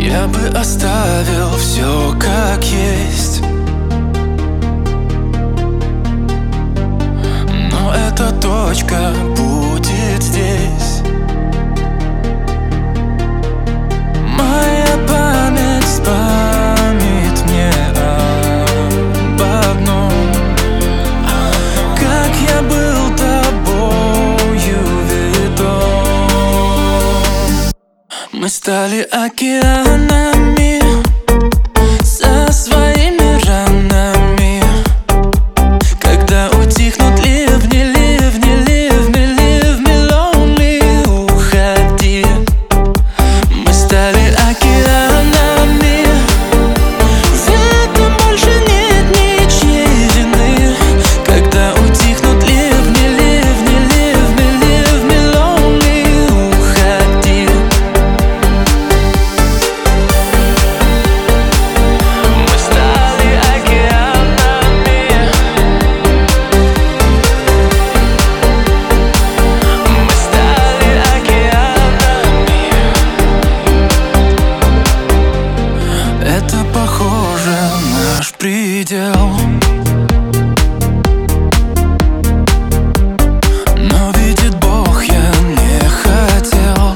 Я бы оставил все как есть, но эта точка будет здесь. Моя память вспомнит мне об одном: как я был тобою ведом. Мы стали океанами со своими ранами. Когда утихнут ливни, ливни, ливни, ливни, lonely, уходи. Мы стали океанами, в этом больше нет ничьей вины. Когда утихнут ливни, ливни, ливни, ливни, lonely, уходи. Мы стали океанами, мы стали океанами. Это похоже наш предел, но видит Бог, я не хотел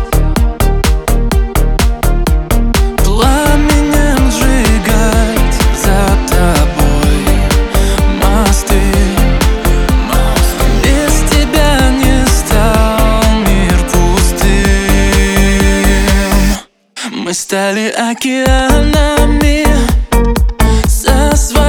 пламенем сжигать за тобой мосты. Без тебя не стал мир пустым. Мы стали океанами со своими